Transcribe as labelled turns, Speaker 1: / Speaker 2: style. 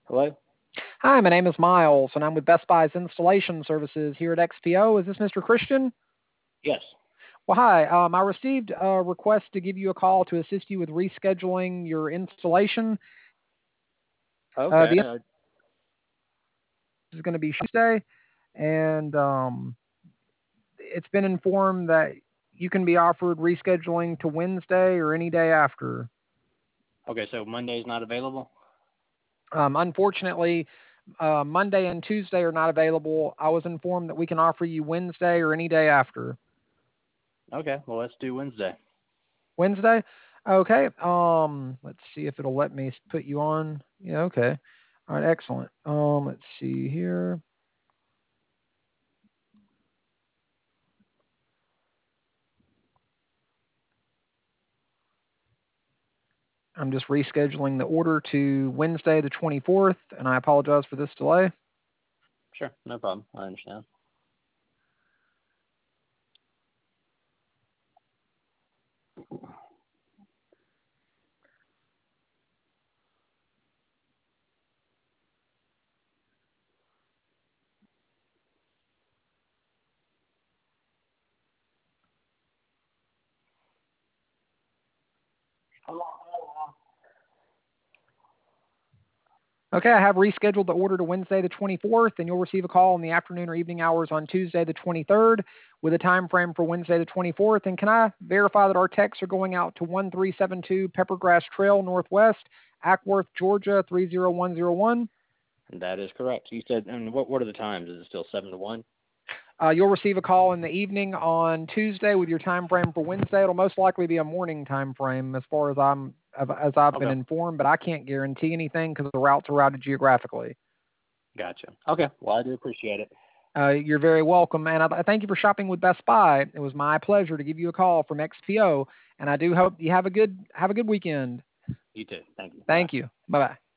Speaker 1: Hello?
Speaker 2: Hi, my name is Miles, and I'm with Best Buy's installation services here at XPO. Is this Mr. Christian?
Speaker 1: Yes.
Speaker 2: Well, hi. I received a request to give you a call to assist you with rescheduling your installation.
Speaker 1: Okay.
Speaker 2: The is going to be Tuesday, and it's been informed that you can be offered rescheduling to Wednesday or any day after.
Speaker 1: Okay, so Monday's not available?
Speaker 2: Unfortunately, Monday and Tuesday are not available. I was informed that we can offer you Wednesday or any day after.
Speaker 1: Okay, well, let's do Wednesday.
Speaker 2: Wednesday? Okay. Let's see if it'll let me put you on. Yeah, okay. All right, excellent. Let's see here. I'm just rescheduling the order to Wednesday the 24th, and I apologize for this delay.
Speaker 1: Sure, no problem. I understand.
Speaker 2: Okay, I have rescheduled the order to Wednesday the 24th, and you'll receive a call in the afternoon or evening hours on Tuesday the 23rd with a time frame for Wednesday the 24th. And can I verify that our texts are going out to 1372 Peppergrass Trail Northwest, Ackworth, Georgia 30101?
Speaker 1: That is correct. You said, and what are the times? Is it still 7 to 1?
Speaker 2: You'll receive a call in the evening on Tuesday with your time frame for Wednesday. It'll most likely be a morning time frame as far as I've been
Speaker 1: Okay,
Speaker 2: informed, but I can't guarantee anything because the routes are routed geographically.
Speaker 1: gotcha. Okay, well, I do appreciate it.
Speaker 2: You're very welcome, and I thank you for shopping with Best Buy. It was my pleasure to give you a call from XPO, and I do hope you have a good weekend.
Speaker 1: You too. Thank you. Bye.
Speaker 2: Thank you. Bye bye.